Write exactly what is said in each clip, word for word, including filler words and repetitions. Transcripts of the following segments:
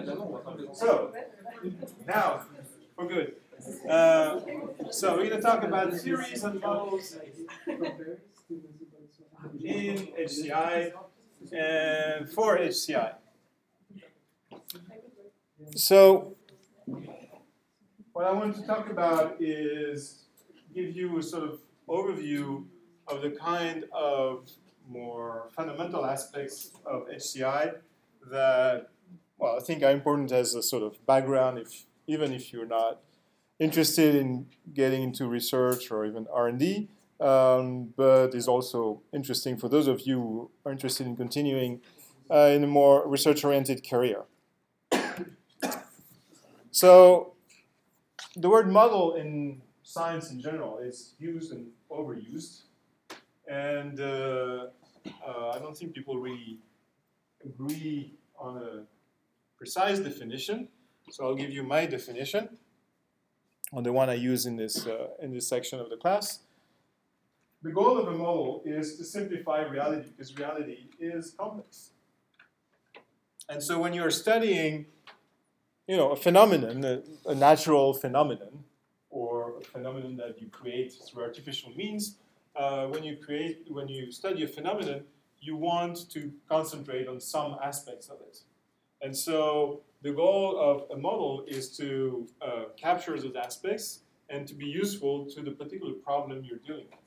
So, now, we're good. Uh, so we're going to talk about theories and models in H C I and for H C I. So, what I want to talk about is give you a sort of overview of the kind of more fundamental aspects of H C I that, well, I think are important as a sort of background, if even if you're not interested in getting into research or even R and D, um, but is also interesting for those of you who are interested in continuing uh, in a more research-oriented career. So the word model in science in general is used and overused, and uh, uh, I don't think people really agree on a precise definition. So I'll give you my definition on the one I use in this uh, in this section of the class. The goal of a model is to simplify reality because reality is complex. And so when you're studying, you know, a phenomenon, a, a natural phenomenon, or a phenomenon that you create through artificial means, uh, when you create, when you study a phenomenon, you want to concentrate on some aspects of it. And so the goal of a model is to uh, capture those aspects and to be useful to the particular problem you're dealing with.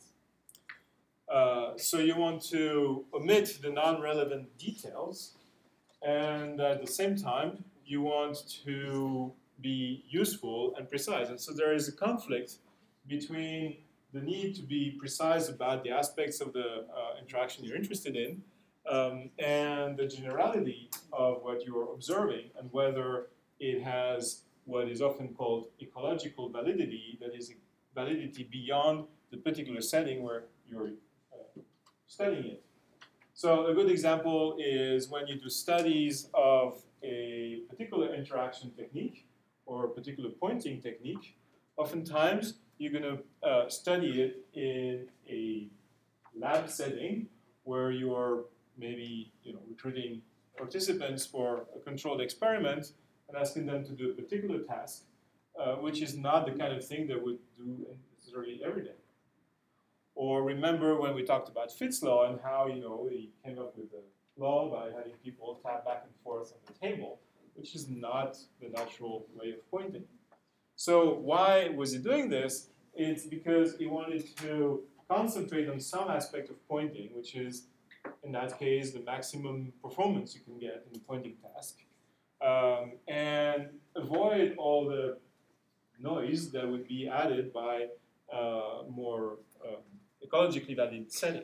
Uh, so you want to omit the non-relevant details, and at the same time, you want to be useful and precise. And so there is a conflict between the need to be precise about the aspects of the uh, interaction you're interested in um, and the generality of what you're observing and whether it has what is often called ecological validity, that is validity beyond the particular setting where you're uh, studying it. So a good example is when you do studies of a particular interaction technique or a particular pointing technique, oftentimes you're going to uh, study it in a lab setting where you're maybe you know, recruiting participants for a controlled experiment and asking them to do a particular task, uh, which is not the kind of thing they would do necessarily every day. Or remember when we talked about Fitts' law and how you know he came up with the law by having people tap back and forth on the table, which is not the natural way of pointing. So why was he doing this? It's because he wanted to concentrate on some aspect of pointing, which is, in that case, the maximum performance you can get in the pointing task, um, and avoid all the noise that would be added by uh, more um, ecologically valid settings.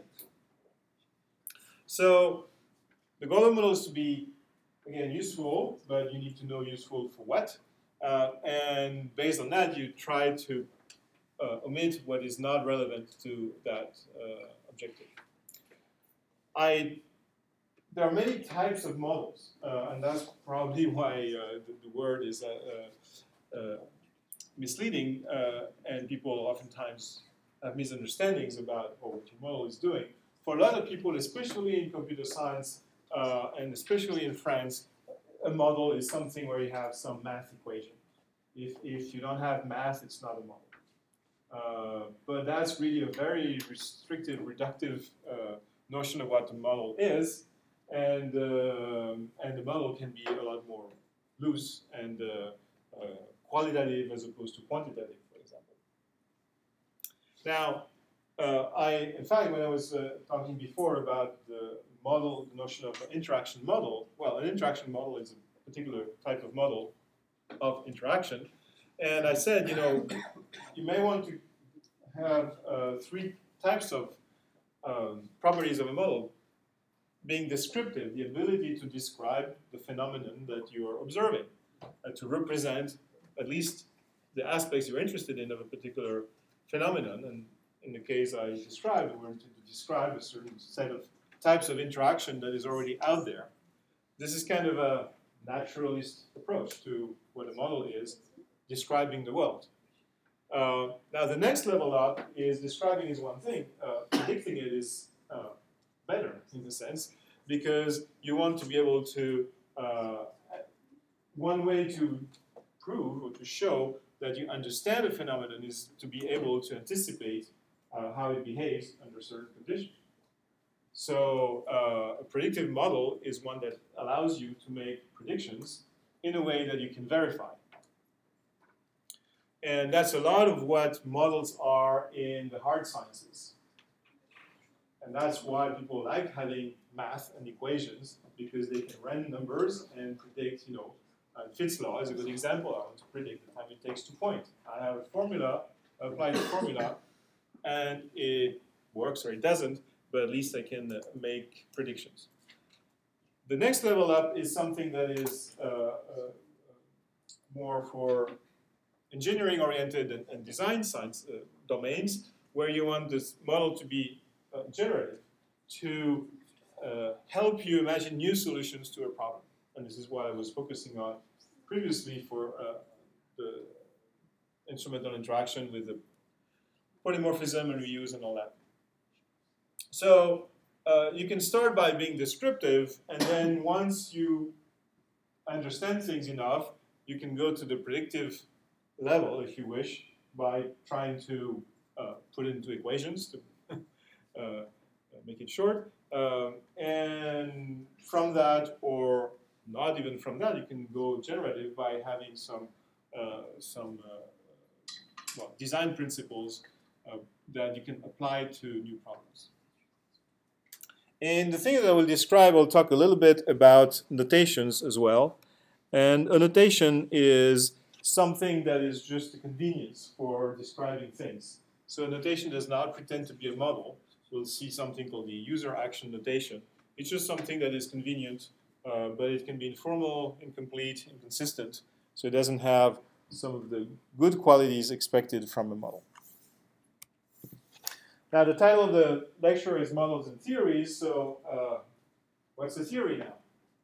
So the goal of the model is to be, again, useful, but you need to know useful for what. Uh, and based on that, you try to uh, omit what is not relevant to that uh, objective. I, there are many types of models, uh, and that's probably why uh, the, the word is uh, uh, uh, misleading, uh, and people oftentimes have misunderstandings about what your model is doing. For a lot of people, especially in computer science, uh, and especially in France, a model is something where you have some math equation. If, if you don't have math, it's not a model. Uh, but that's really a very restrictive, reductive uh, notion of what the model is, and, um, and the model can be a lot more loose and uh, uh, qualitative as opposed to quantitative, for example. Now, uh, I, in fact, when I was uh, talking before about the model, the notion of an interaction model, well, an interaction model is a particular type of model of interaction. And I said, you know, you may want to have uh, three types of um, properties of a model. Being descriptive, the ability to describe the phenomenon that you are observing, uh, to represent at least the aspects you're interested in of a particular phenomenon. And in the case I described, we wanted to describe a certain set of types of interaction that is already out there. This is kind of a naturalist approach to what a model is, describing the world. Uh, now the next level up is describing is one thing, uh, predicting it is uh, better in a sense, because you want to be able to uh, one way to prove or to show that you understand a phenomenon is to be able to anticipate uh, how it behaves under certain conditions. So uh, a predictive model is one that allows you to make predictions in a way that you can verify. And that's a lot of what models are in the hard sciences. And that's why people like having math and equations, because they can run numbers and predict, you know, uh, Fitts law is a good example. I want to predict the time it takes to point. I have a formula, I apply the formula, and it works or it doesn't, but at least I can uh, make predictions. The next level up is something that is uh, uh, more for engineering-oriented and, and design science uh, domains, where you want this model to be uh, generative, to uh, help you imagine new solutions to a problem. And this is what I was focusing on previously for uh, the instrumental interaction with the polymorphism and reuse and all that. So uh, you can start by being descriptive, and then once you understand things enough, you can go to the predictive level, if you wish, by trying to uh, put it into equations to uh, make it short. Um, and from that, or not even from that, you can go generative by having some uh, some uh, well, design principles uh, that you can apply to new problems. And the thing that I will describe, I'll talk a little bit about notations as well. And a notation is something that is just a convenience for describing things. So a notation does not pretend to be a model. We'll see something called the user action notation. It's just something that is convenient, uh, but it can be informal, incomplete, inconsistent. So it doesn't have some of the good qualities expected from a model. Now, the title of the lecture is Models and Theories. So uh, what's a theory now?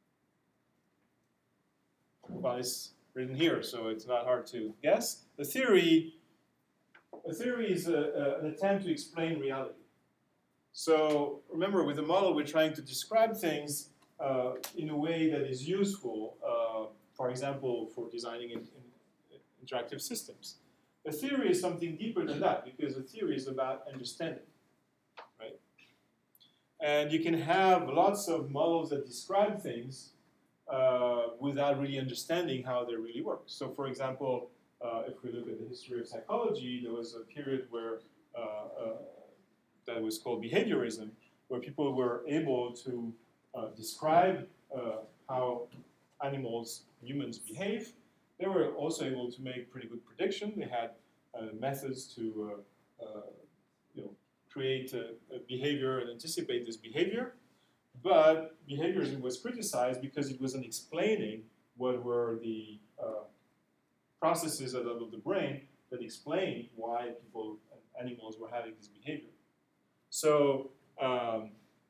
Well, it's written here, so it's not hard to guess. A theory, a theory is a, a, an attempt to explain reality. So remember, with a model, we're trying to describe things uh, in a way that is useful, uh, for example, for designing in, in interactive systems. A theory is something deeper than that, because a theory is about understanding, right? And you can have lots of models that describe things uh, without really understanding how they really work. So for example, uh, if we look at the history of psychology, there was a period where uh, uh, that was called behaviorism, where people were able to uh, describe uh, how animals, humans behave. They were also able to make pretty good prediction. They had uh, methods to uh, uh, you know, create a, a behavior and anticipate this behavior. But behaviorism was criticized because it wasn't explaining what were the uh, processes out of the brain that explained why people and animals were having this behavior. So, um,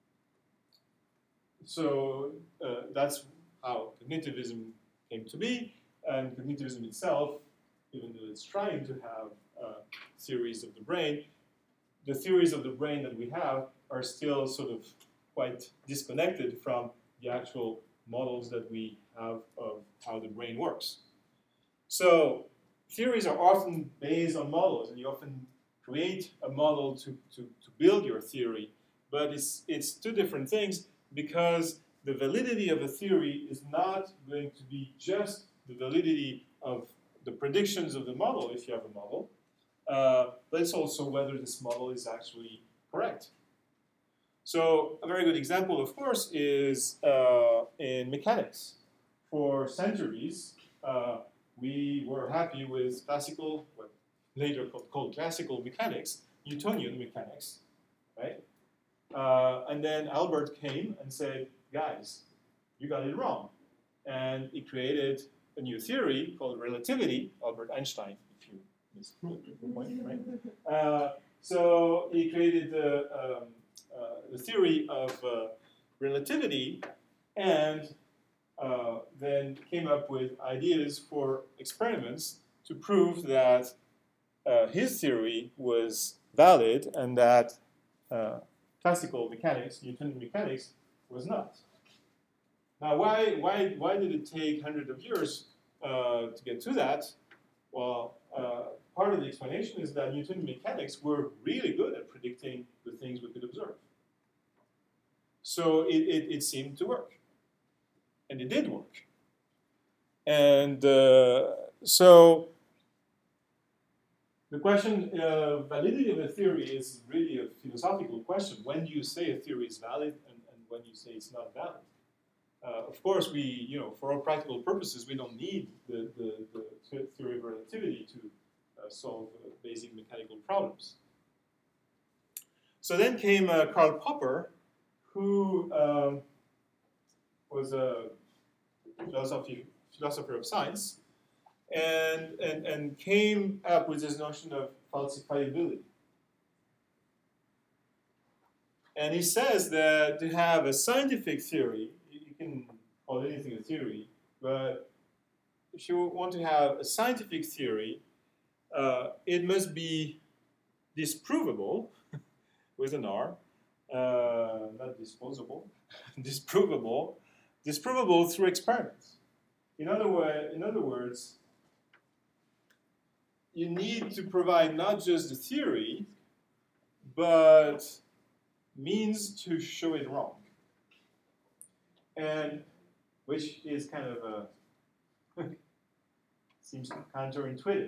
so uh, that's how cognitivism came to be, and cognitivism itself, even though it's trying to have uh, theories of the brain, the theories of the brain that we have are still sort of quite disconnected from the actual models that we have of how the brain works. So theories are often based on models, and you often create a model to, to, to build your theory, but it's, it's two different things, because the validity of a theory is not going to be just the validity of the predictions of the model, if you have a model, uh, but it's also whether this model is actually correct. So a very good example, of course, is uh, in mechanics. For centuries, uh, we were happy with classical, what later called, called classical mechanics, Newtonian mechanics, right? Uh, and then Albert came and said, guys, you got it wrong. And he created a new theory called relativity, Albert Einstein, if you missed the point, right? Uh, so he created the, um, uh, the theory of uh, relativity, and uh, then came up with ideas for experiments to prove that uh, his theory was valid and that uh, classical mechanics, Newtonian mechanics, was not. Now, why, why, why did it take hundreds of years uh, to get to that, well, uh, part of the explanation is that Newtonian mechanics were really good at predicting the things we could observe. So it, it, it seemed to work. And it did work. And uh, so the question of validity of a theory is really a philosophical question. When do you say a theory is valid and, and when do you say it's not valid? Uh, of course, we, you know, for all practical purposes, we don't need the, the, the theory of relativity to uh, solve uh, basic mechanical problems. So then came uh, Karl Popper, who uh, was a philosophy, philosopher of science, and, and, and came up with this notion of falsifiability. And he says that to have a scientific theory, you can call anything a theory, but if you want to have a scientific theory, uh, it must be disprovable, with an R, uh, not disposable, disprovable, disprovable through experiments. In other, way, in other words, you need to provide not just the theory, but means to show it wrong. And which is kind of a, seems counterintuitive.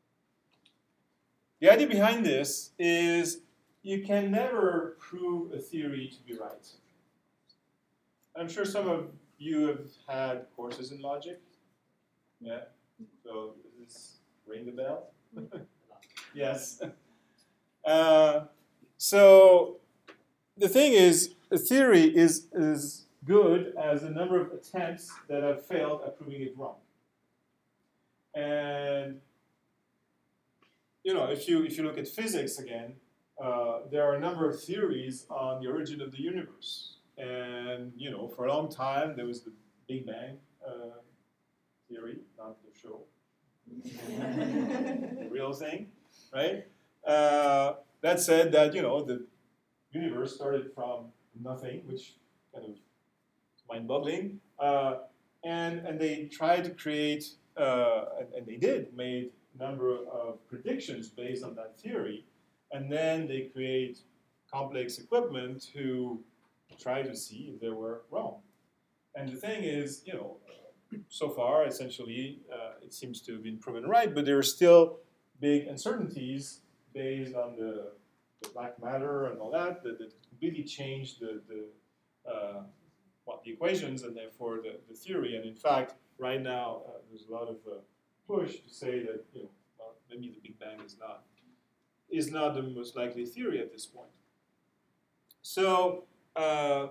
The idea behind this is you can never prove a theory to be right. I'm sure some of you have had courses in logic. Yeah? So does this ring the bell? Yes. Uh, so the thing is, a theory is, is good as the number of attempts that have failed at proving it wrong. And you know, if you if you look at physics again, uh, there are a number of theories on the origin of the universe. And you know, for a long time there was the Big Bang uh, theory, not the show, the real thing, right? Uh, that said that you know the universe started from nothing, which kind of mind-boggling, uh, and and they tried to create, uh, and, and they did, made a number of predictions based on that theory, and then they create complex equipment to try to see if they were wrong. And the thing is, you know, so far, essentially, uh, it seems to have been proven right, but there are still big uncertainties based on the, the black matter and all that that, that completely change the, the uh, well, the equations and therefore the, the theory. And in fact, right now, uh, there's a lot of uh, push to say that, you know, well, maybe the Big Bang is not is not the most likely theory at this point. So, uh,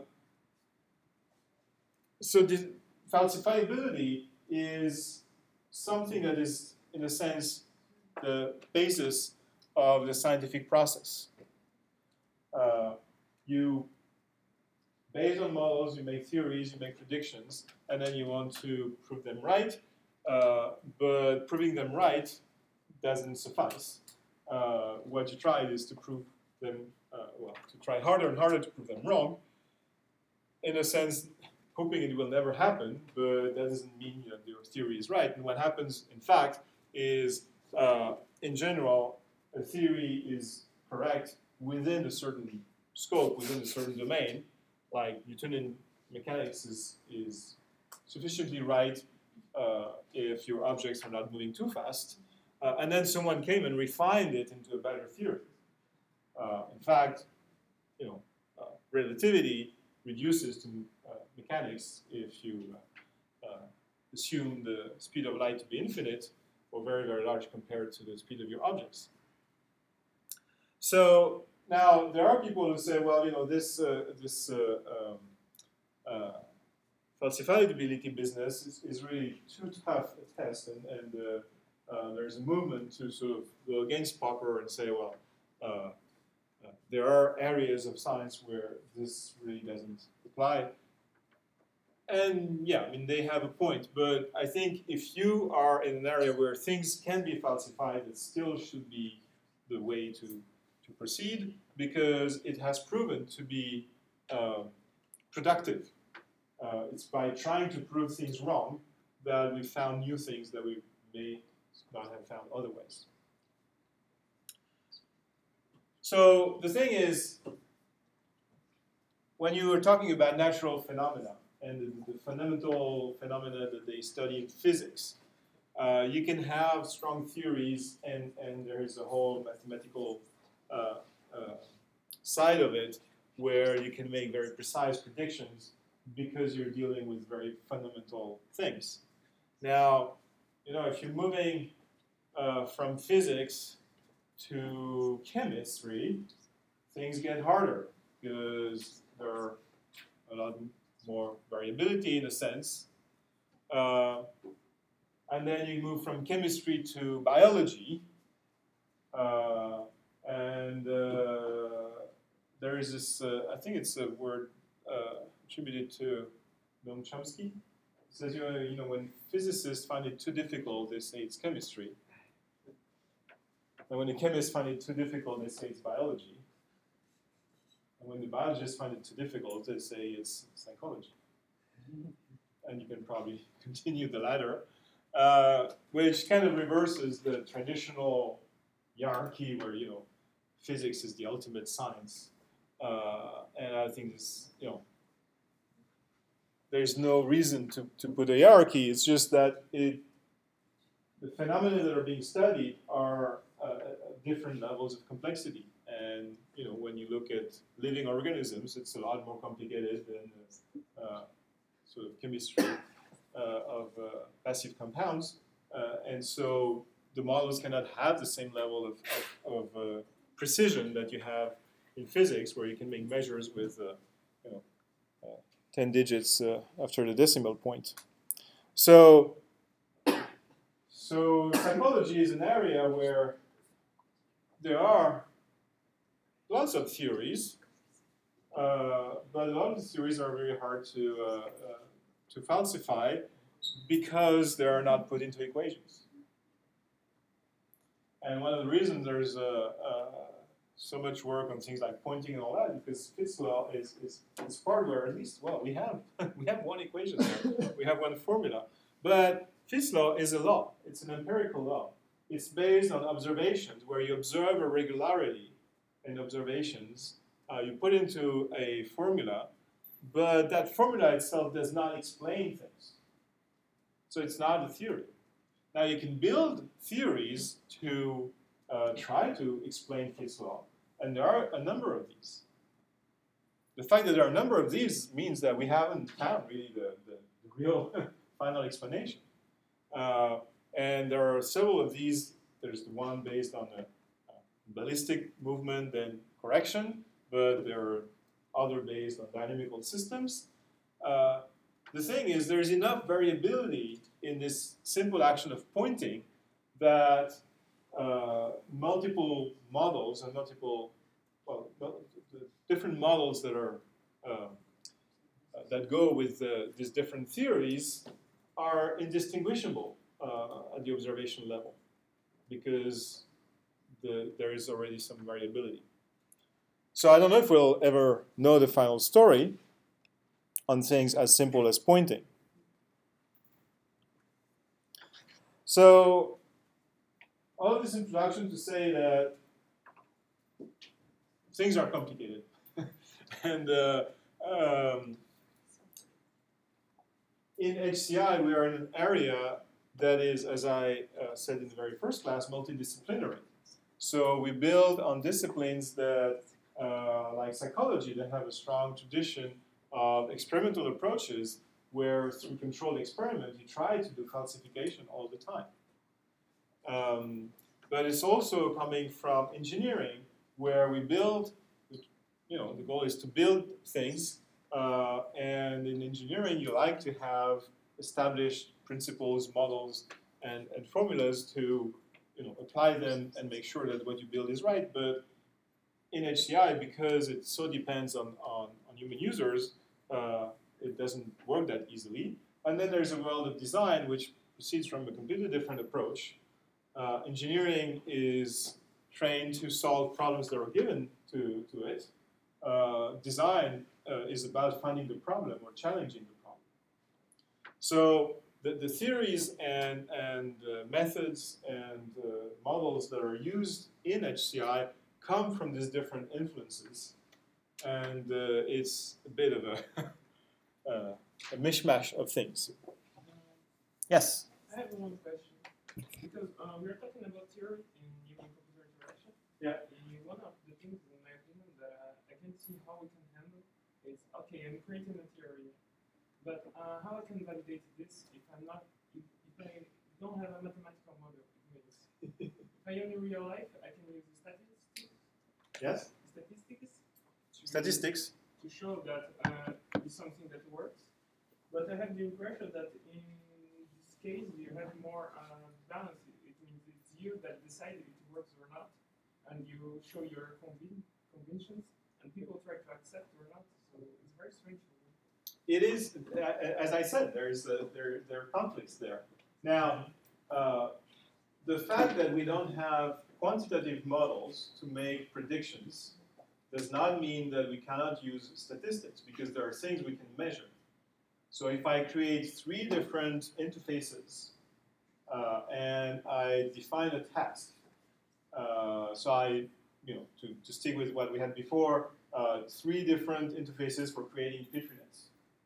so this falsifiability is something that is, in a sense, the basis of the scientific process. Uh, you, based on models, you make theories, you make predictions, and then you want to prove them right. Uh, but proving them right doesn't suffice. Uh, what you try is to prove them, uh, well, to try harder and harder to prove them wrong. In a sense, hoping it will never happen, but that doesn't mean that your theory is right. And what happens, in fact, is, uh, in general, a theory is correct within a certain scope, within a certain domain. Like Newtonian mechanics is, is sufficiently right uh, if your objects are not moving too fast. Uh, and then someone came and refined it into a better theory. Uh, in fact, you know, uh, relativity reduces to uh, mechanics if you uh, uh, assume the speed of light to be infinite or very, very large compared to the speed of your objects. So now there are people who say, well, you know, this uh, this uh, um, uh, falsifiability business is, is really too tough a test, and, and uh, uh, there's a movement to sort of go against Popper and say, well, uh, uh, there are areas of science where this really doesn't apply. And yeah, I mean, they have a point, but I think if you are in an area where things can be falsified, it still should be the way to, to proceed, because it has proven to be uh, productive. Uh, it's by trying to prove things wrong that we found new things that we may not have found otherwise. So the thing is, when you are talking about natural phenomena and the, the fundamental phenomena that they study in physics, uh, you can have strong theories, and, and there is a whole mathematical uh, uh, side of it where you can make very precise predictions because you're dealing with very fundamental things. Now, you know, if you're moving uh, from physics to chemistry, things get harder because there are a lot more variability in a sense. Uh, and then you move from chemistry to biology, uh, and uh, there is this, uh, I think it's a word uh, attributed to Noam Chomsky. It says, you know, you know, when physicists find it too difficult, they say it's chemistry. And when the chemists find it too difficult, they say it's biology. And when the biologists find it too difficult, they say it's psychology. And you can probably continue the latter, uh, which kind of reverses the traditional hierarchy where, you know, physics is the ultimate science. Uh, and I think this, you know, there's no reason to, to put a hierarchy. It's just that it, the phenomena that are being studied are uh, at different levels of complexity. And, you know, when you look at living organisms, it's a lot more complicated than uh, sort of chemistry uh, of uh, passive compounds. Uh, and so the models cannot have the same level of, of, of uh, precision that you have in physics, where you can make measures with, uh, you know, uh, ten digits uh, after the decimal point. So, so psychology is an area where there are lots of theories, uh, but a lot of the theories are very hard to uh, uh, to falsify because they are not put into equations. And one of the reasons there's uh, uh, so much work on things like pointing and all that, because Fitts law is, is, is part where at least, well, we have we have one equation there, we have one formula, but Fitts law is a law. It's an empirical law. It's based on observations where you observe a regularity in observations, uh, you put into a formula, but that formula itself does not explain things. So it's not a theory. Now you can build theories to uh, try to explain Fitts law, and there are a number of these. The fact that there are a number of these means that we haven't found really the, the, the real final explanation. Uh, and there are several of these. There's the one based on the uh, ballistic movement and correction, but there are other based on dynamical systems. Uh, the thing is, there's enough variability in this simple action of pointing that uh, multiple models and multiple, well, the different models that are uh, uh, that go with uh, these different theories are indistinguishable uh, at the observation level because the, there is already some variability. So I don't know if we'll ever know the final story on things as simple as pointing. So all of this introduction to say that things are complicated. and uh, um, in H C I, we are in an area that is, as I uh, said in the very first class, multidisciplinary. So we build on disciplines that, uh, like psychology, that have a strong tradition of experimental approaches where through controlled experiment you try to do falsification all the time. Um, but it's also coming from engineering where we build, you know, the goal is to build things, uh, and in engineering you like to have established principles, models, and, and formulas to, you know, apply them and make sure that what you build is right. But in H C I, because it so depends on, on, on human users, uh, it doesn't work that easily. And then there's a world of design which proceeds from a completely different approach. Uh, engineering is trained to solve problems that are given to, to it. Uh, design uh, is about finding the problem or challenging the problem. So the, the theories and, and uh, methods and uh, models that are used in H C I come from these different influences. And uh, it's a bit of a, uh, a mishmash of things. Yes? I have one question. Because uh, we are talking about theory in human-computer interaction. Yeah. And one of the things, in my opinion, that uh, I can see how we can handle is, okay, I'm creating a theory, but uh, how I can validate this if I'm not, if, if I don't have a mathematical model? It means if I only real life, I can use statistics. Yes? Statistics. To, Statistics. To show that uh, it's something that works. But I have the impression that in this case, you have more uh, balance. It means it's you that decide if it works or not, and you show your convin conventions, and people try to accept or not. So it's very strange for me. It is, as I said, there's a, there, there are conflicts there. Now, uh, the fact that we don't have quantitative models to make predictions does not mean that we cannot use statistics, because there are things we can measure. So if I create three different interfaces uh, and I define a task, uh, so I, you know, to, to stick with what we had before, uh, three different interfaces for creating Petri nets.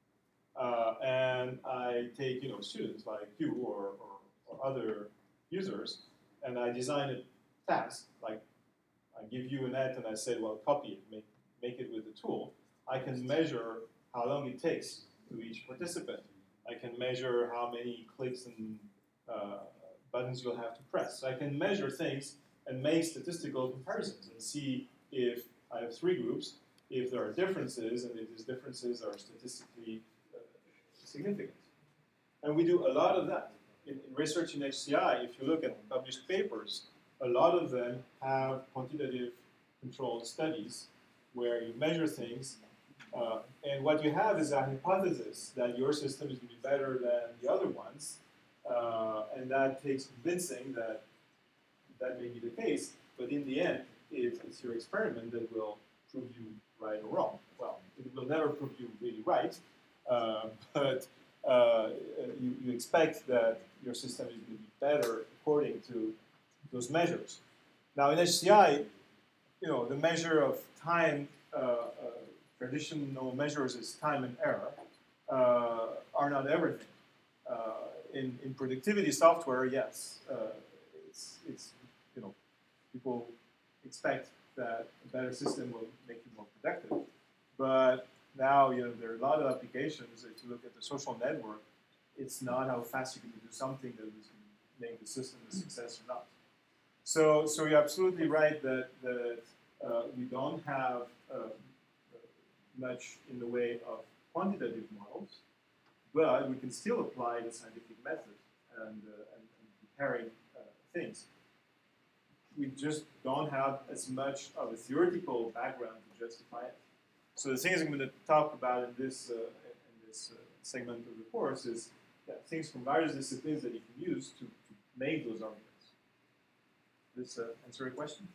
Uh, and I take, you know, students like you or, or, or other users, and I design a task, like I give you a net and I say, well, copy it, make, make it with the tool. I can measure how long it takes to each participant. I can measure how many clicks and uh, buttons you'll have to press. So I can measure things and make statistical comparisons and see if I have three groups, if there are differences, and if these differences are statistically uh, significant. And we do a lot of that. In, in research in H C I, if you look at published papers, a lot of them have quantitative controlled studies where you measure things. Uh, and what you have is a hypothesis that your system is going to be better than the other ones, uh, and that takes convincing that that may be the case, but in the end, it, it's your experiment that will prove you right or wrong. Well, it will never prove you really right, uh, but uh, you, you expect that your system is going to be better according to those measures. Now in H C I, you know, the measure of time, uh, uh, traditional measures is time and error, uh, are not everything. Uh, in, in productivity software, yes, uh, it's, it's, you know, people expect that a better system will make you more productive. But now, you know, there are a lot of applications. If you look at the social network, it's not how fast you can do something that is going to make the system a success or not. So, so you're absolutely right that, that uh, we don't have uh, much in the way of quantitative models, but we can still apply the scientific method and, uh, and, and comparing uh, things. We just don't have as much of a theoretical background to justify it. So the things I'm going to talk about in this, uh, in this uh, segment of the course is yeah, things from various disciplines that you can use to, to make those arguments. Does this uh, answer your question?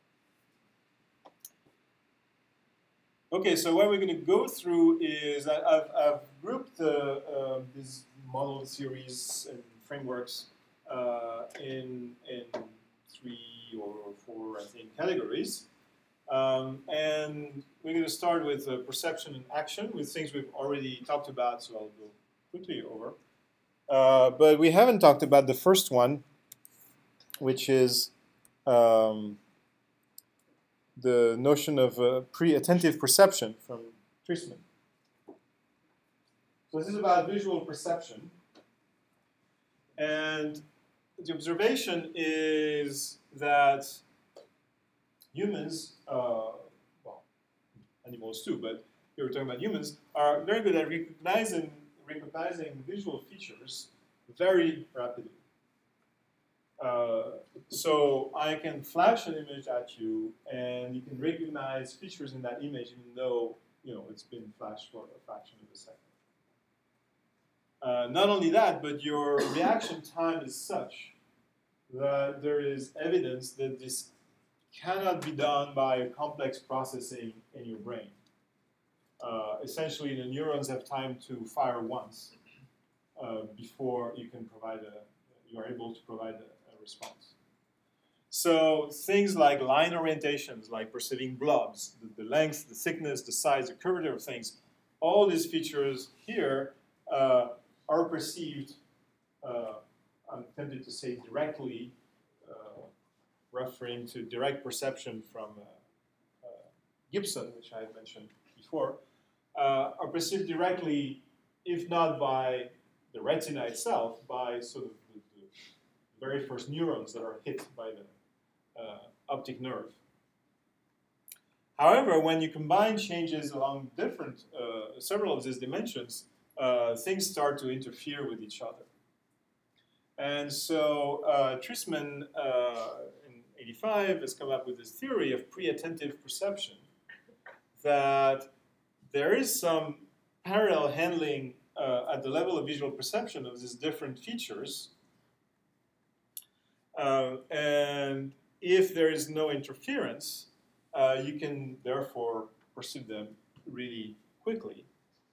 Yeah. Okay, so what we're going to go through is I, I've, I've grouped uh, uh, these model theories and frameworks uh, in, in three or four, I think, categories. Um, and we're going to start with uh, perception and action, with things we've already talked about, so I'll go quickly over. Uh, but we haven't talked about the first one, which is um, the notion of uh, pre-attentive perception from Treisman. So this is about visual perception. And the observation is that humans, uh, well, animals too, but here we're talking about humans, are very good at recognizing, recognizing visual features very rapidly. Uh, so I can flash an image at you, and you can recognize features in that image, even though you know it's been flashed for a fraction of a second. Uh, not only that, but your reaction time is such that there is evidence that this cannot be done by complex processing in your brain. Uh, essentially, the neurons have time to fire once. uh, before you can provide a, you are able to provide a, a response. So things like line orientations, like perceiving blobs, the, the length, the thickness, the size, the curvature of things, all these features here uh, are perceived, uh, I'm tempted to say directly, uh, referring to direct perception from uh, uh, Gibson, which I had mentioned before, uh, are perceived directly, if not by the retina itself, by sort of the, the very first neurons that are hit by the uh, optic nerve. However, when you combine changes along different, uh, several of these dimensions, uh, things start to interfere with each other. And so uh, Trisman uh, in eighty-five has come up with this theory of pre-attentive perception, that there is some parallel handling uh, at the level of visual perception of these different features. Uh, and if there is no interference, uh, you can therefore perceive them really quickly.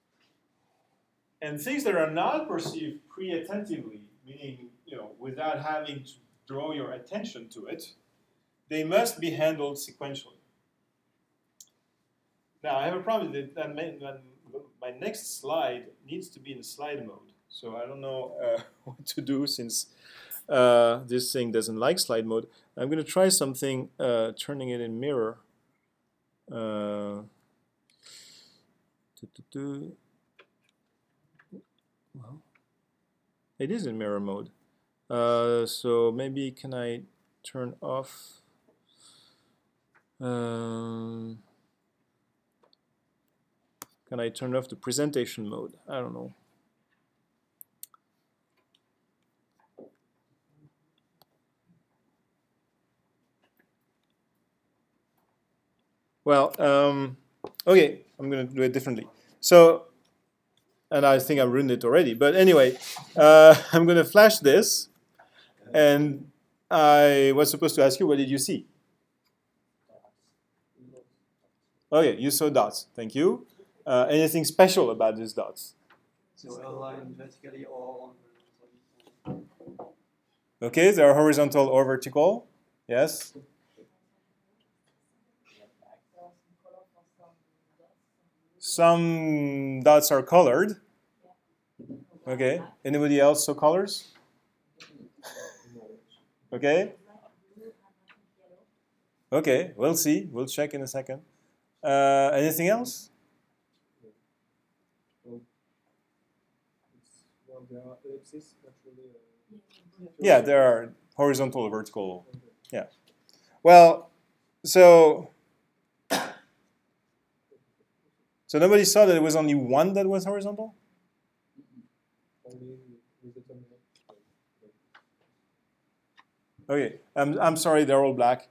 And things that are not perceived pre-attentively, meaning you know, without having to draw your attention to it, they must be handled sequentially. Now, I have a problem that, that may, that my next slide needs to be in slide mode. So I don't know uh, what to do since uh, this thing doesn't like slide mode. I'm going to try something, uh, turning it in mirror. Uh, well, it is in mirror mode. Uh, so maybe can I turn off? Um, can I turn off the presentation mode? I don't know. Well, um, okay, I'm going to do it differently. So, and I think I ruined it already. But anyway, uh, I'm going to flash this. And I was supposed to ask you, what did you see? Okay, you saw dots. Thank you. Uh, anything special about these dots? So aligned vertically or horizontally. Okay, they are horizontal or vertical. Yes. Some dots are colored. Okay. Anybody else saw colors? Okay. Okay, we'll see. We'll check in a second. Uh, anything else? Yeah, there are horizontal or vertical. Yeah. Well, so so nobody saw that it was only one that was horizontal? Okay, I'm I'm sorry, they're all black.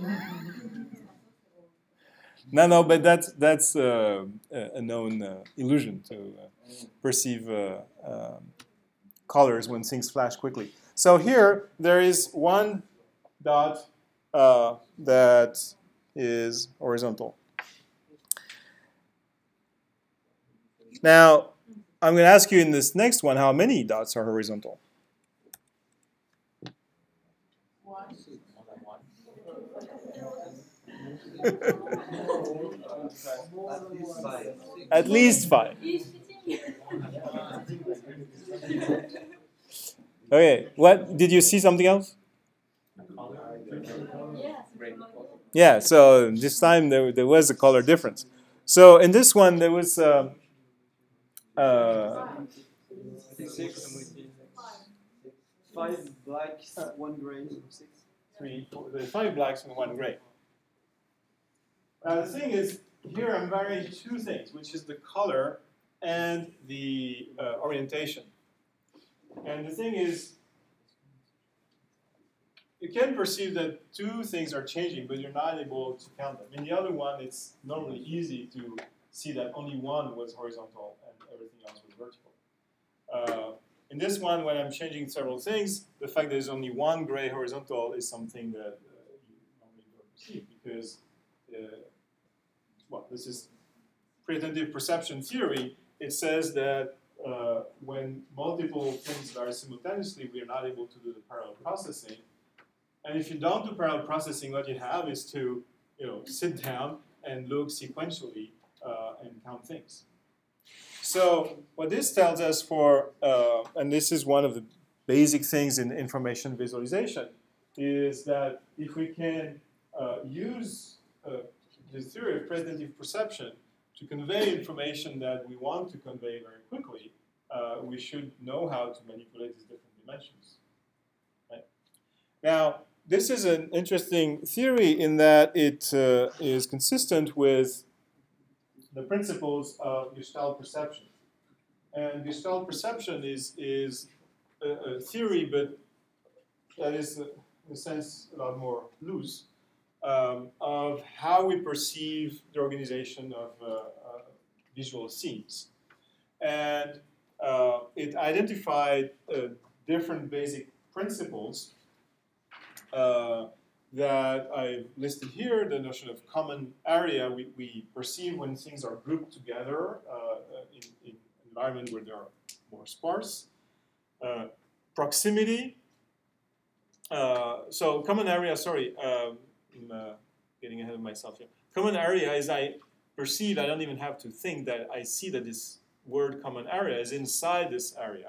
No, no, but that's that's uh, a known uh, illusion to uh, perceive uh, um, colors when things flash quickly. So here there is one dot uh, that is horizontal. Now I'm going to ask you in this next one how many dots are horizontal. At least five. Okay, what did you see something else? Yeah, so this time there, there was a color difference. So in this one there was uh, uh, six, five blacks, one gray, six. Three, four, there's five blacks and one gray. Uh, the thing is, here I'm varying two things, which is the color and the uh, orientation. And the thing is, you can perceive that two things are changing, but you're not able to count them. In the other one, it's normally easy to see that only one was horizontal and everything else was vertical. Uh, in this one, when I'm changing several things, the fact that there's only one gray horizontal is something that uh, you normally don't perceive because, uh, well, this is pre-attentive perception theory. It says that uh, when multiple things vary simultaneously, we are not able to do the parallel processing. And if you don't do parallel processing, what you have is to, you know, sit down and look sequentially uh, and count things. So what this tells us for, uh, and this is one of the basic things in information visualization, is that if we can uh, use uh, the theory of presentative perception to convey information that we want to convey very quickly, uh, we should know how to manipulate these different dimensions. Right? Now, this is an interesting theory in that it uh, is consistent with the principles of Gestalt perception. And Gestalt perception is, is a, a theory, but that is, uh, in a sense, a lot more loose, um, of how we perceive the organization of uh, uh, visual scenes. And uh, it identified uh, different basic principles uh, that I've listed here. The notion of common area we, we perceive when things are grouped together uh, in, in an environment where they are more sparse. Uh, proximity. Uh, so common area, sorry, um, I'm uh, getting ahead of myself here. Common area is I perceive, I don't even have to think that I see that this word common area is inside this area.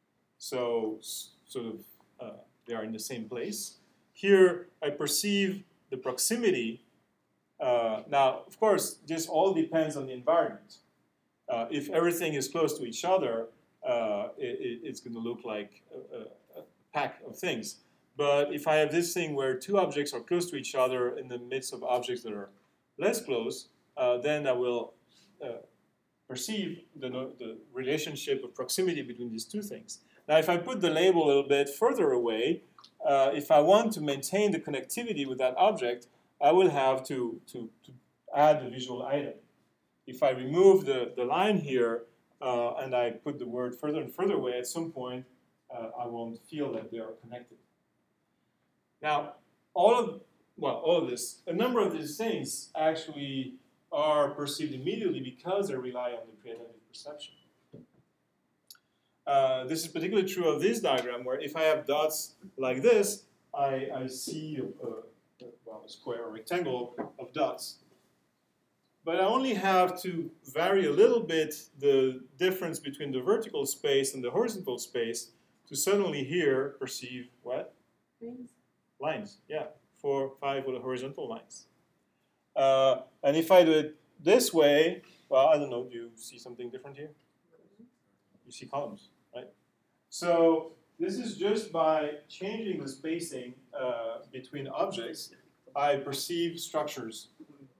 So sort of uh, they are in the same place. Here I perceive the proximity. Uh, now, of course, this all depends on the environment. Uh, if everything is close to each other, uh, it, it's going to look like a, a, a pack of things. But if I have this thing where two objects are close to each other in the midst of objects that are less close, uh, then I will uh, perceive the, the relationship of proximity between these two things. Now, if I put the label a little bit further away, uh, if I want to maintain the connectivity with that object, I will have to, to, to add a visual item. If I remove the, the line here uh, and I put the word further and further away, at some point, uh, I won't feel that they are connected. Now, all of, well, all of this, a number of these things actually are perceived immediately because they rely on the pre-attentive perception. Uh, this is particularly true of this diagram, where if I have dots like this, I, I see a, a, well, a square or rectangle of dots. But I only have to vary a little bit the difference between the vertical space and the horizontal space to suddenly here perceive what? Lines. Lines, yeah, four, five horizontal lines. Uh, and if I do it this way, well, I don't know, do you see something different here? You see columns, right? So this is just by changing the spacing uh, between objects, I perceive structures.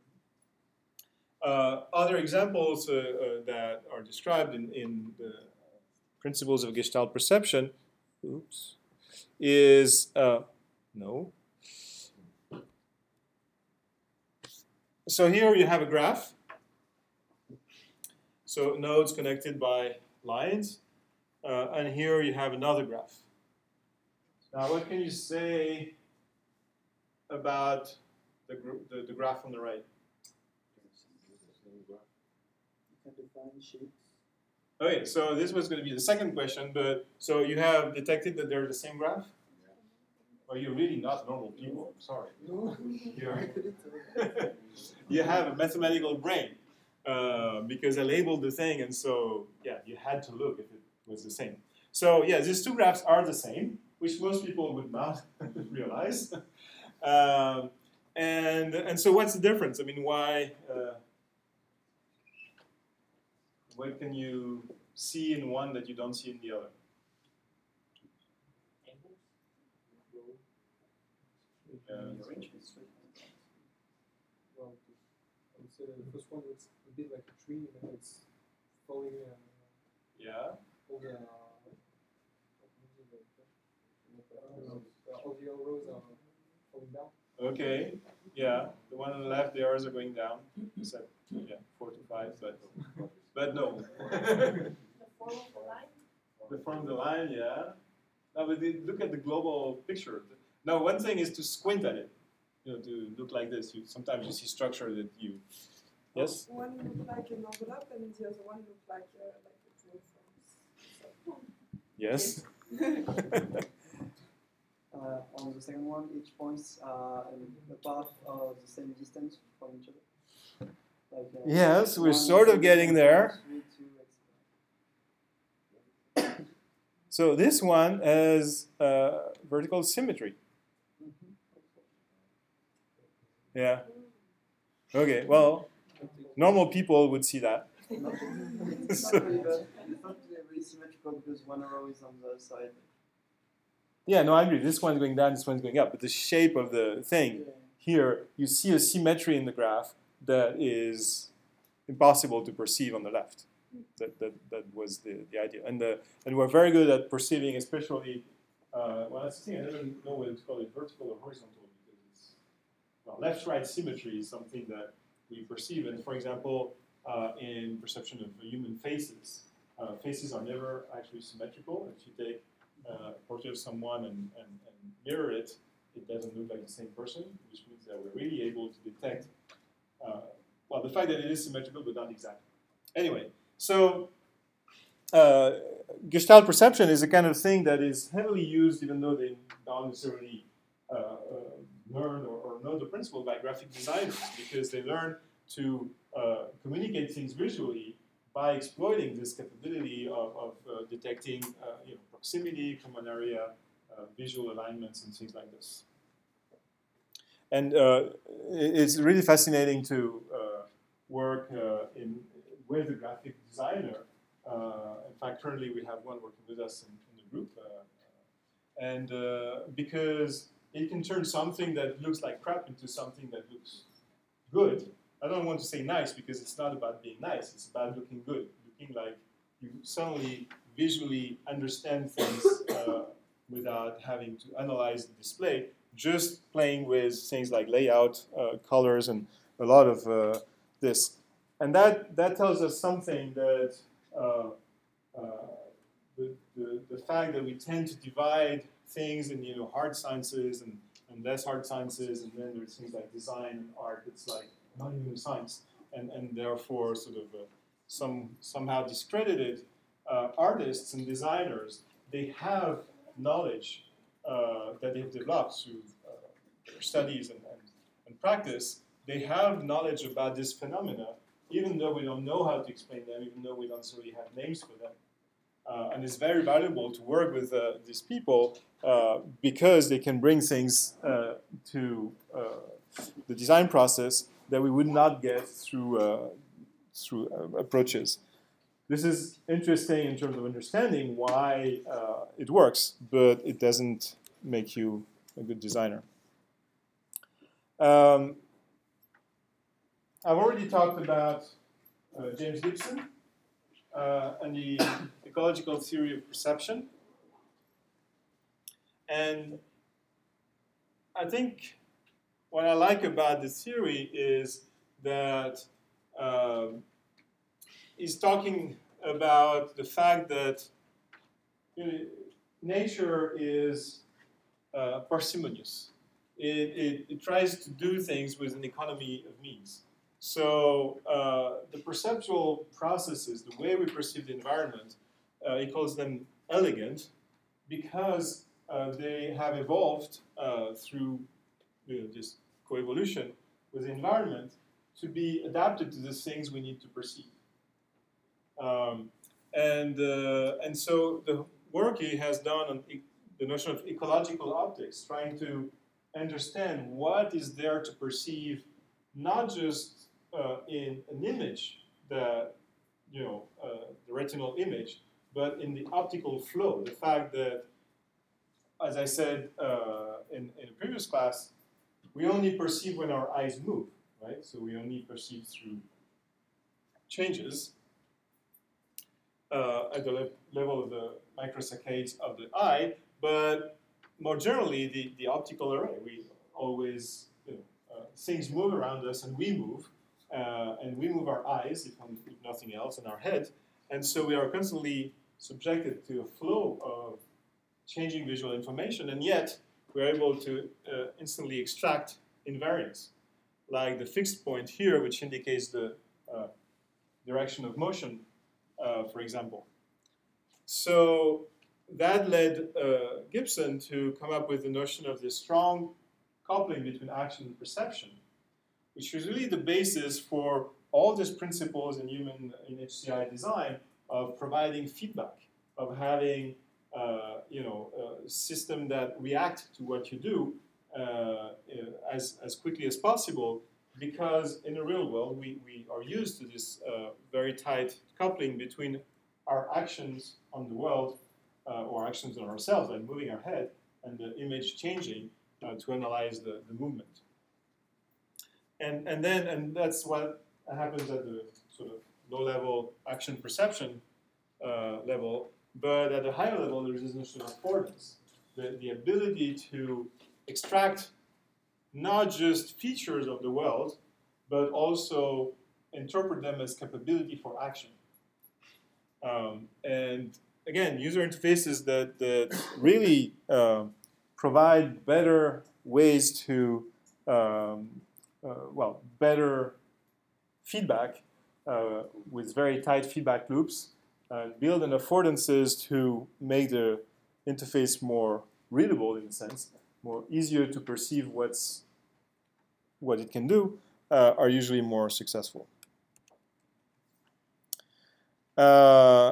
Uh, other examples uh, uh, that are described in, in the principles of Gestalt perception, oops, is, uh, no. So here you have a graph. So nodes connected by lines. Uh, and here you have another graph. Now what can you say about the, gr the, the graph on the right? You can define shapes. Okay, so this was going to be the second question, but so you have detected that they're the same graph? Well, you're really not normal people, I'm sorry. No, You're you have a mathematical brain uh, because I labeled the thing, and so, yeah, you had to look if it was the same. So, yeah, these two graphs are the same, which most people would not realize. Um, and, and so what's the difference? I mean, why, uh, what can you see in one that you don't see in the other? Well, I would say the first one is a bit like a tree, and it's falling. Uh, Yeah. all the uh, all the other rows are falling down. Okay. Yeah. The one on the left, the arrows are going down. So, yeah, four to five, but but no. The form of the line. The form of the line, yeah. Now, but the, look at the global picture. Now, one thing is to squint at it, you know, to look like this. You, sometimes you see structure that you. Yes. One looked like an envelope, and the other one looked like uh, like a draw from Yes? Uh, on the second one, each points are a part of the same distance from each other. Like, uh, Yes, we're one sort of is getting there. three, two, et So this one has uh, vertical symmetry. cetera. Yeah. Okay, well, normal people would see that. Not, it's not really bad. It's not really symmetrical because one row is on the side. Yeah, no, I agree. This one's going down, this one's going up. But the shape of the thing, Yeah. here, you see a symmetry in the graph that is impossible to perceive on the left. That, that, that was the, the idea. And, the, and we're very good at perceiving, especially, uh, well, that's the thing, I never know whether to call it vertical or horizontal, because it's, well, left-right symmetry is something that we perceive. And for example, uh, in perception of human faces, uh, faces are never actually symmetrical. If you take uh, a portrait of someone and, and, and mirror it, it doesn't look like the same person, which means that we're really able to detect, uh, well, the fact that it is symmetrical, but not exactly. Anyway, so uh, Gestalt perception is a kind of thing that is heavily used, even though they don't necessarily uh, uh, learn or, or know the principle by graphic designers, because they learn to uh, communicate things visually by exploiting this capability of, of uh, detecting uh, you know, proximity, common area, uh, visual alignments, and things like this. And uh, it's really fascinating to uh, work uh, in, with a graphic designer. Uh, in fact, currently we have one working with us in, in the group. Uh, and uh, because it can turn something that looks like crap into something that looks good. I don't want to say nice because it's not about being nice. It's about looking good, looking like you suddenly visually understand things uh, without having to analyze the display, just playing with things like layout, uh, colors, and a lot of uh, this. And that, that tells us something that uh, uh, the, the, the fact that we tend to divide things in, you know, hard sciences and, and less hard sciences, and then there's things like design and art, it's like not even a science, and, and therefore sort of uh, some somehow discredited uh, artists and designers, they have knowledge uh, that they've developed through uh, their studies and, and, and practice. They have knowledge about this phenomena, even though we don't know how to explain them, even though we don't necessarily have names for them. Uh, and it's very valuable to work with uh, these people uh, because they can bring things uh, to uh, the design process that we would not get through uh, through uh, approaches. This is interesting in terms of understanding why uh, it works, but it doesn't make you a good designer. Um, I've already talked about uh, James Gibson uh, and the ecological theory of perception. And I think what I like about this theory is that um, he's talking about the fact that, you know, nature is uh, parsimonious. It, it, it tries to do things with an economy of means. So uh, the perceptual processes, the way we perceive the environment, uh, he calls them elegant because uh, they have evolved uh, through, you know, just coevolution with the environment to be adapted to the things we need to perceive. Um, and, uh, and so the work he has done on e- the notion of ecological optics, trying to understand what is there to perceive, not just uh, in an image, the, you know, uh, the retinal image, but in the optical flow. The fact that, as I said uh, in, in a previous class, we only perceive when our eyes move, right? So we only perceive through changes uh, at the le- level of the microsaccades of the eye, but more generally, the, the optical array. We always, you know, uh, things move around us and we move, uh, and we move our eyes, if, if nothing else, and our head, and so we are constantly subjected to a flow of changing visual information, and yet we're able to uh, instantly extract invariants, like the fixed point here, which indicates the uh, direction of motion, uh, for example. so that led uh, Gibson to come up with the notion of this strong coupling between action and perception, which was really the basis for all these principles in human in H C I design of providing feedback, of having uh, you know a system that react to what you do uh, as as quickly as possible. Because in the real world, we, we are used to this uh, very tight coupling between our actions on the world uh, or actions on ourselves, like moving our head, and the image changing uh, to analyze the, the movement. And, and then, and that's what happens at the sort of low-level action perception uh, level. But at a higher level, there is this notion of affordance, the, the ability to extract not just features of the world, but also interpret them as capability for action. Um, and again, user interfaces that, that really uh, provide better ways to, um, uh, well, better feedback uh, with very tight feedback loops, and build an affordances to make the interface more readable in a sense, more easier to perceive what's what it can do, uh, are usually more successful. Uh,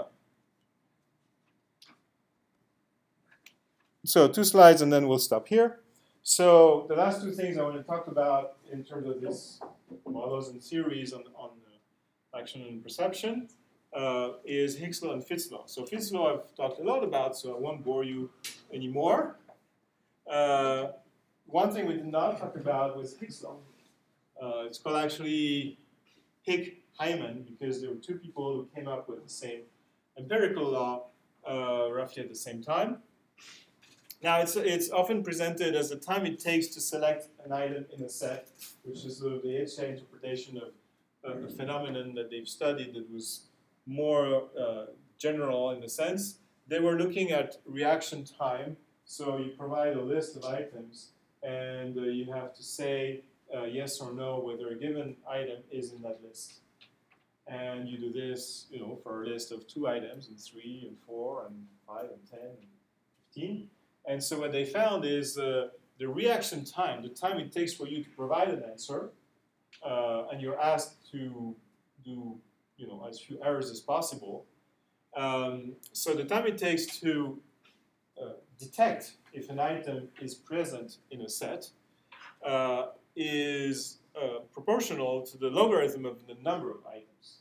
so two slides and then we'll stop here. So the last two things I want to talk about in terms of these models and theories on, on uh, action and perception uh, is Hicks law and Fitts law. So Fitts law I've talked a lot about, so I won't bore you anymore. Uh, one thing we did not talk about was Hicks law. Uh, it's called actually Hick-Hyman because there were two people who came up with the same empirical law uh, roughly at the same time. Now, it's, it's often presented as the time it takes to select an item in a set, which is sort of the H C I interpretation of uh, a phenomenon that they've studied that was more uh, general in a sense. They were looking at reaction time, so you provide a list of items, and uh, you have to say Uh, yes or no whether a given item is in that list. And you do this, you know, for a list of two items, and three, and four, and five, and ten, and fifteen. And so what they found is uh, the reaction time, the time it takes for you to provide an answer, uh, and you're asked to do, you know, as few errors as possible. Um, so the time it takes to uh, detect if an item is present in a set uh, is uh, proportional to the logarithm of the number of items.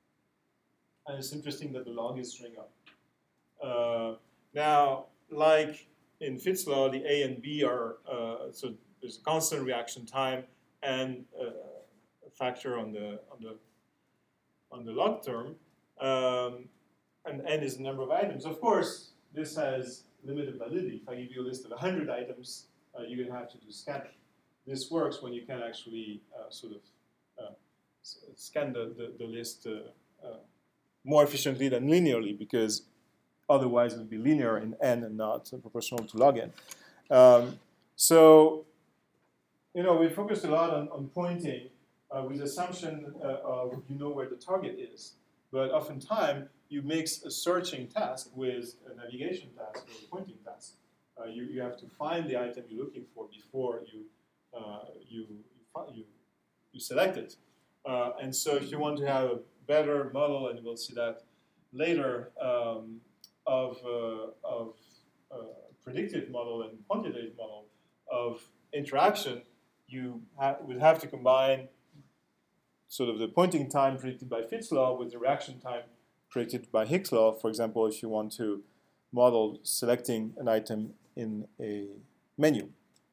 And it's interesting that the log is string up. Uh, now, like in Fitts law, the A and B are, uh, so there's a constant reaction time and uh, a factor on the, on the, on the log term. Um, and n is the number of items. Of course, this has limited validity. If I give you a list of one hundred items, uh, you're going to have to do scanning. This works when you can actually uh, sort of uh, scan the, the, the list uh, uh, more efficiently than linearly, because otherwise it would be linear in n and not uh, proportional to log n. Um, so, you know, we focused a lot on, on pointing uh, with the assumption uh, of you know where the target is. But oftentimes, you mix a searching task with a navigation task or a pointing task. Uh, you, you have to find the item you're looking for before you Uh, you, you, you select it. Uh, and so if you want to have a better model, and we'll see that later, um, of, uh, of uh, predictive model and quantitative model of interaction, you ha would have to combine sort of the pointing time predicted by Fitts law with the reaction time predicted by Hicks law. For example, if you want to model selecting an item in a menu.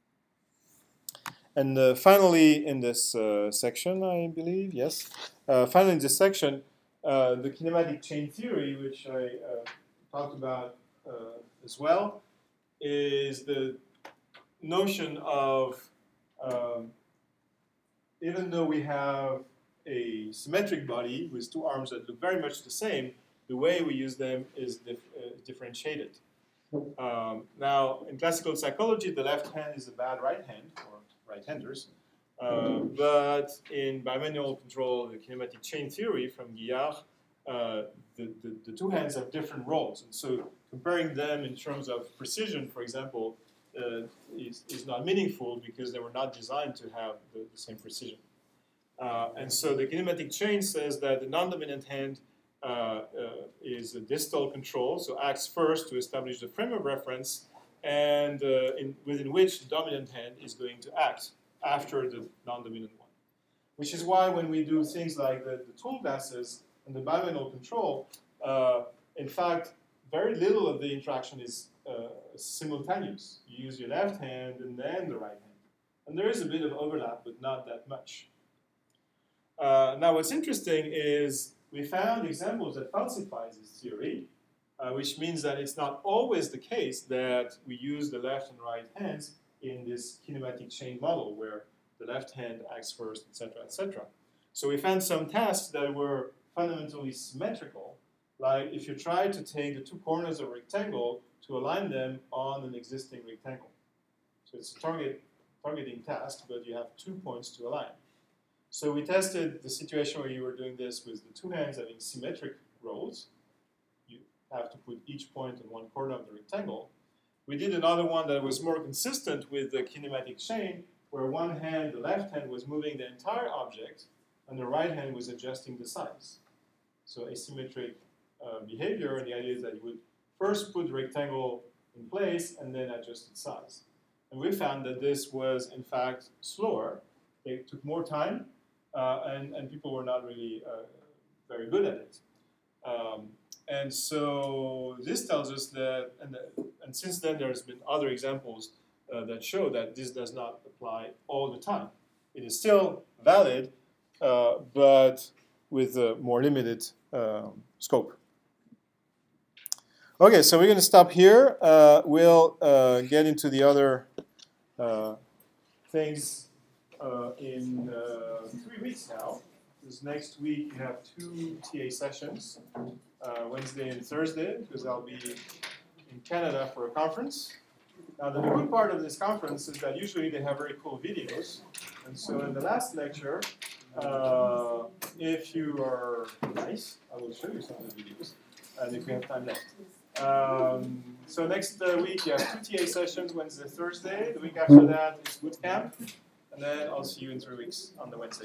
And uh, finally, in this uh, section, I believe, yes, uh, finally in this section, uh, the kinematic chain theory, which I uh, talked about uh, as well, is the notion of, um, even though we have a symmetric body with two arms that look very much the same, the way we use them is dif uh, differentiated. Um, now, in classical psychology, the left hand is a bad right hand, or right-handers. Uh, but in bimanual control, the kinematic chain theory from Guillard, uh, the, the, the two hands have different roles. And so comparing them in terms of precision, for example, uh, is, is not meaningful because they were not designed to have the, the same precision. Uh, and so the kinematic chain says that the non-dominant hand uh, uh, is a distal control, so acts first to establish the frame of reference, and uh, in, within which the dominant hand is going to act after the non-dominant one. Which is why when we do things like the, the tool glasses and the bimanual control, uh, in fact, very little of the interaction is uh, simultaneous. You use your left hand and then the right hand. And there is a bit of overlap, but not that much. Uh, now, what's interesting is we found examples that falsifies this theory, uh, which means that it's not always the case that we use the left and right hands in this kinematic chain model where the left hand acts first, et cetera, et cetera. So we found some tasks that were fundamentally symmetrical, like if you try to take the two corners of a rectangle to align them on an existing rectangle. So it's a target, targeting task, but you have two points to align. So we tested the situation where you were doing this with the two hands having symmetric roles. You have to put each point in one corner of the rectangle. We did another one that was more consistent with the kinematic chain, where one hand, the left hand, was moving the entire object, and the right hand was adjusting the size. So asymmetric uh, behavior, and the idea is that you would first put the rectangle in place and then adjust its size. And we found that this was, in fact, slower. It took more time, uh, and, and people were not really uh, very good at it. Um, and so this tells us that, and, and since then there's been other examples uh, that show that this does not apply all the time. It is still valid, uh, but with a more limited um, scope. Okay, so we're going to stop here. Uh, we'll uh, get into the other uh, things uh, in uh, three weeks now. Because next week you have two T A sessions, uh, Wednesday and Thursday, because I'll be in Canada for a conference. Now, the good part of this conference is that usually they have very cool videos. And so in the last lecture, uh, if you are nice, I will show you some of the videos, and if we have time left. Um, so next uh, week you have two T A sessions, Wednesday, Thursday. The week after that is boot camp, and then I'll see you in three weeks on the Wednesday.